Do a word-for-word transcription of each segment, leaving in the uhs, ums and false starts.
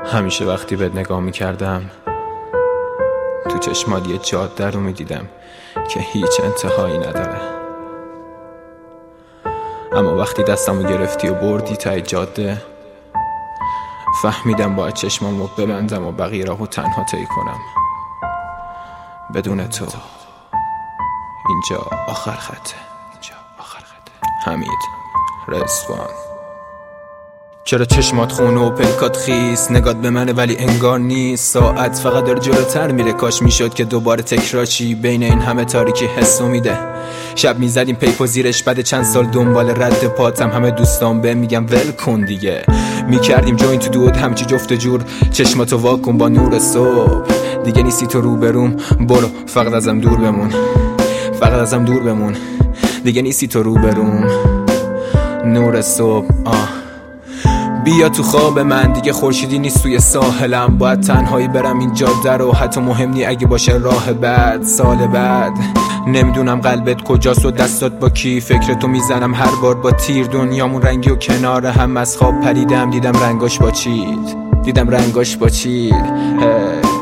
همیشه وقتی بهت نگاه میکردم تو چشمات یه جاده رو میدیدم که هیچ انتهایی نداره، اما وقتی دستمو گرفتی و بردی تای جاده فهمیدم باید چشمامو ببندم و بقیه راهو تنها طی کنم. بدون تو اینجا آخر خطه. اینجا آخر خطه. حمید رضوان. چرا چشمات خونه و پلکات خیس، نگات به منه ولی انگار نیست، ساعت فقط داره جلوتر میره، کاش میشد که دوباره تکرارشی بین این همه تاریکی حسو میده. شب میزدیم پیپ و زیرش، بعد چند سال دنبال رد پاتم، همه دوستان به میگم ول کن دیگه، میکردیم جوین تو دود همچی جفت جور، چشماتو واکن با نور صبح، دیگه نیستی تو روبروم، برو فقط ازم دور بمون، فقط ازم دور بمون، دیگه نیستی تو روبروم، نور صبح. آه بیا تو خواب من، دیگه خورشیدی نیست توی ساحلم، باید تنهایی برم این جاده رو، حتی مهم نی اگه باشه راه بعد، سال بعد. نمیدونم قلبت کجاست و دستات با کی، فکرتو میزنم هر بار با تیر، دنیامون رنگی و کنار هم، از خواب پریدم دیدم رنگاش با چید، دیدم رنگاش با چید. hey.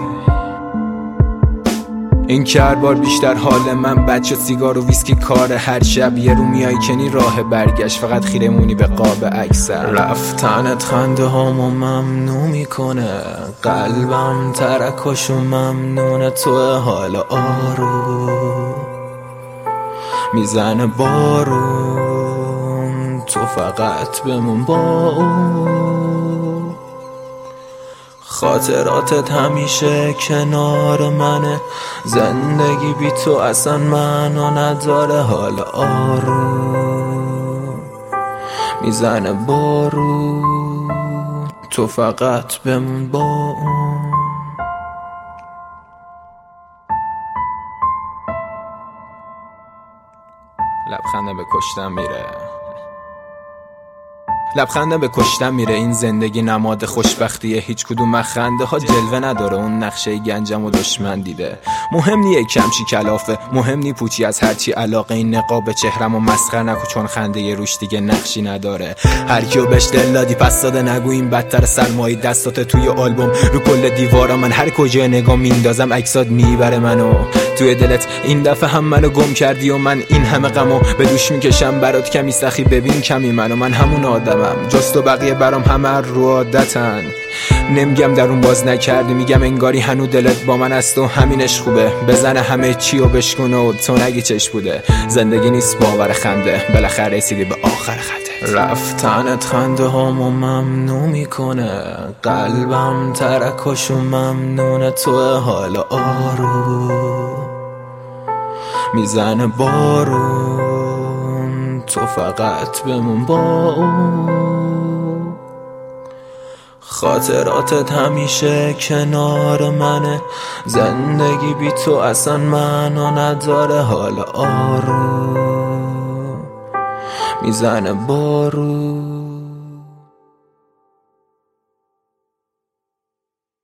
این که هر بار بیشتر حال من بد شد، سیگار و ویسکی کار هر شب، یه رو میای کنی راه برگشت، فقط خیره مونی به قاب اکثر. رفتنت خنده هامو ممنوع میکنه، قلبم ترکاشو ممنونه، تو حال آروم میزنه بارون، تو فقط بمون با اون، خاطراتت همیشه کنار منه، زندگی بی تو اصلا منو نداره، حال آروم میزنه بارون، تو فقط بمون با اون. لبخندم به کشتم میره، لبخندم به کشتم میره، این زندگی نماد خوشبختیه، هیچ کدوم مخنده ها جلوه نداره، اون نقشه گنجم و دشمن دیده، مهم نیه کمچی کلافه، مهم نی پوچی از هرچی علاقه، این نقاب چهرم و مسخر نکو چون خنده یه روش دیگه نقشی نداره، هر کیو بهش دل دادی پس داده نگو، این بدتر سرمایی دستات توی آلبوم، رو کل دیوارا من هر کجا نگاه میندازم عکسات میبره منو توی دلت، این دفعه هم منو گم کردی و من این همه غمو به دوش میکشم برات، کمی سخی ببین کمی منو، من همون آدمم جست و بقیه برام همه رو عادتن، نمیگم در اون باز نکردی، میگم انگاری هنو دلت با من است و همینش خوبه، بزنه همه چی و بشکنه و تو نگی چش بوده، زندگی نیست باور خنده، بالاخره رسیدی به آخر خطت. رفتنت خنده هامو ممنوع میکنه، قلبم ترکاشو ممنونه، تو حال آروم میزنه بارون، تو فقط بمون با اون، خاطراتت همیشه کنار منه، زندگی بی تو اصلا منو نداره، حال آروم میزنه بارون.